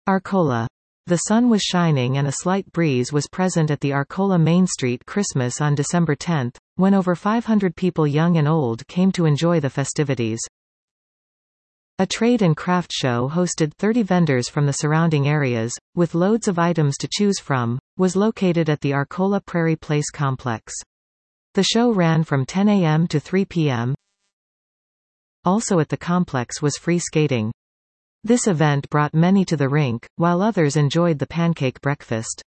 Arcola. The sun was shining and a slight breeze was present at the Arcola Main Street Christmas on December 10, when over 500 people young and old came to enjoy the festivities. A trade and craft show hosted 30 vendors from the surrounding areas, with loads of items to choose from, was located at the Arcola Prairie Place complex. The show ran from 10 a.m. to 3 p.m. Also at the complex was free skating. This event brought many to the rink, while others enjoyed the pancake breakfast.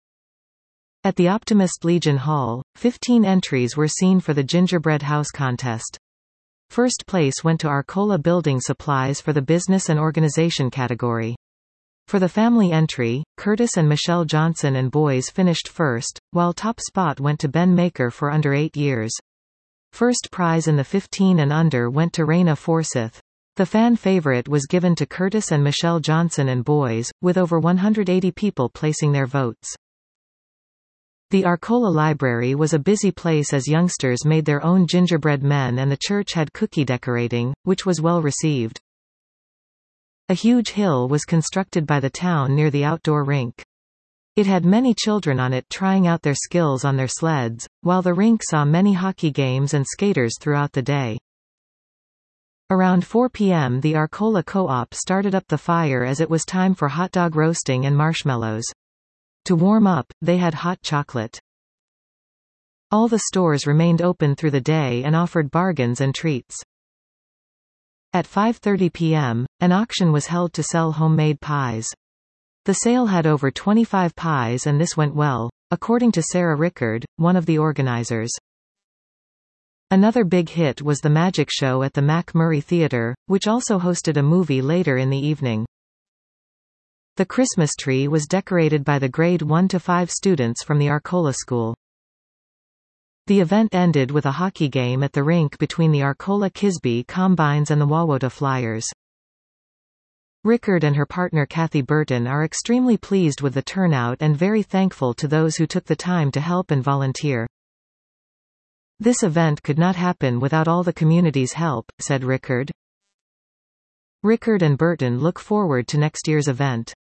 At the Optimist Legion Hall, 15 entries were seen for the Gingerbread House contest. First place went to Arcola Building Supplies for the Business and Organization category. For the family entry, Curtis and Michelle Johnson and boys finished first, while top spot went to Ben Maker for under 8 years. First prize in the 15 and under went to Raina Forsyth. The fan favorite was given to Curtis and Michelle Johnson and boys, with over 180 people placing their votes. The Arcola Library was a busy place as youngsters made their own gingerbread men and the church had cookie decorating, which was well received. A huge hill was constructed by the town near the outdoor rink. It had many children on it trying out their skills on their sleds, while the rink saw many hockey games and skaters throughout the day. Around 4 p.m. the Arcola Co-op started up the fire as it was time for hot dog roasting and marshmallows. To warm up, they had hot chocolate. All the stores remained open through the day and offered bargains and treats. At 5:30 p.m., an auction was held to sell homemade pies. The sale had over 25 pies and this went well, according to Sarah Rickard, one of the organizers. Another big hit was the magic show at the Mac Murray Theatre, which also hosted a movie later in the evening. The Christmas tree was decorated by the grade 1 to 5 students from the Arcola School. The event ended with a hockey game at the rink between the Arcola Kisby Combines and the Wawota Flyers. Rickard and her partner Kathy Burton are extremely pleased with the turnout and very thankful to those who took the time to help and volunteer. This event could not happen without all the community's help, said Rickard. Rickard and Burton look forward to next year's event.